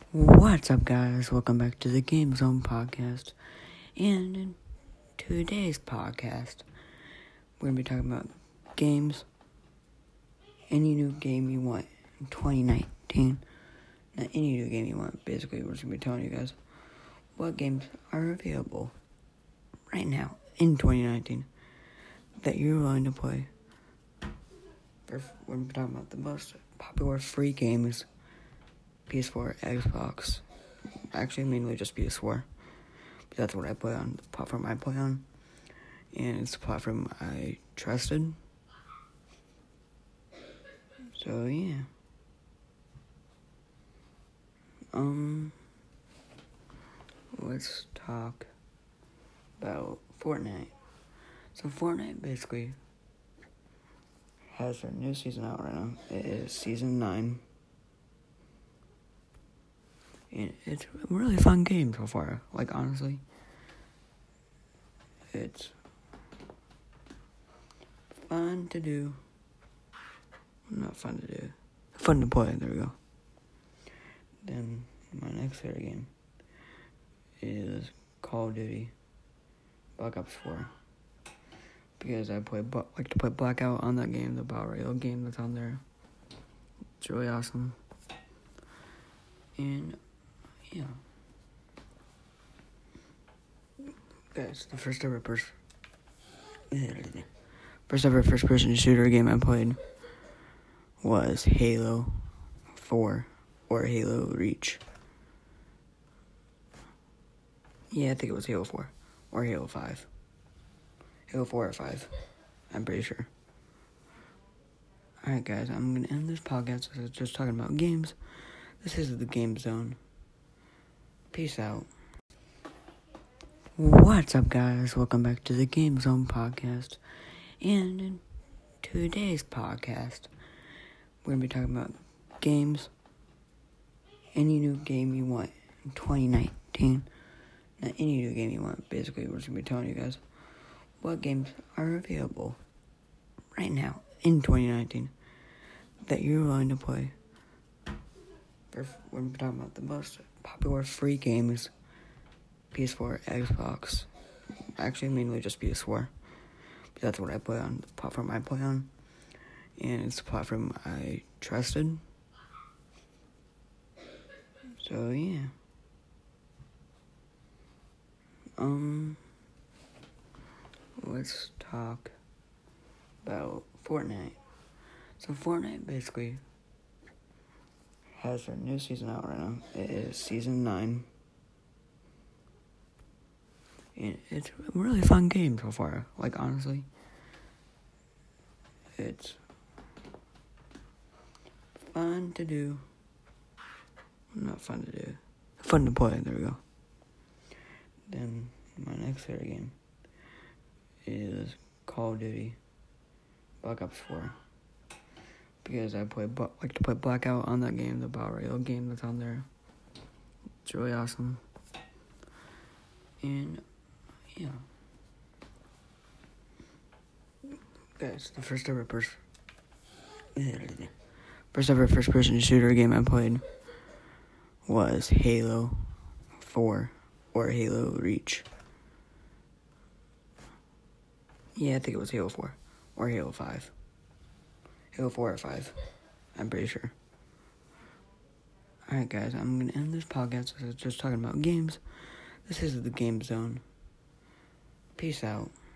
What's up, guys? Welcome back to the Game Zone podcast. And in today's podcast, we're going to be talking about games. Any new game you want in 2019. Not any new game you want. Basically, we're just going to be telling you guys what games are available right now in 2019 that you're willing to play. We're going to be talking about the most popular free games. PS4, Xbox, actually mainly just PS4, but that's what I play on, the platform I play on, and it's the platform I trusted, so yeah, let's talk about Fortnite. So Fortnite basically has their new season out right now. It is Season 9. And it's a really fun game so far. Like, honestly, it's fun to do. Not fun to do. Fun to play, there we go. Then, my next favorite game is Call of Duty Black Ops 4. Because I like to play Blackout on that game, the Battle Royale game that's on there. It's really awesome. And yeah. Guys, the first ever first-person shooter game I played was Halo 4 or Halo Reach. Yeah, I think it was Halo 4 or Halo 5. Halo 4 or 5, I'm pretty sure. Alright, guys, I'm going to end this podcast with just talking about games. This is the Game Zone. Peace out. What's up, guys? Welcome back to the Game Zone podcast. And in today's podcast, we're going to be talking about games. Any new game you want in 2019. Not any new game you want. Basically, we're just going to be telling you guys what games are available right now in 2019 that you're willing to play. We're going to be talking about the most popular free games. PS4, Xbox, actually mainly just PS4, but that's what I play on, the platform I play on, and it's the platform I trusted, so yeah. Let's talk about Fortnite. So Fortnite basically has their new season out right now. It is Season 9. And it's a really fun game so far. Like, honestly, it's fun to do. Not fun to do. Fun to play, there we go. Then, my next favorite game is Call of Duty Black Ops 4. Because I like to play Blackout on that game, the Battle Royale game that's on there. It's really awesome. And yeah. Guys, the first ever first-person shooter game I played was Halo 4 or Halo Reach. Yeah, I think it was Halo 4 or Halo 5. Halo 4 or 5, I'm pretty sure. Alright, guys, I'm going to end this podcast with just talking about games. This is the Game Zone. Peace out.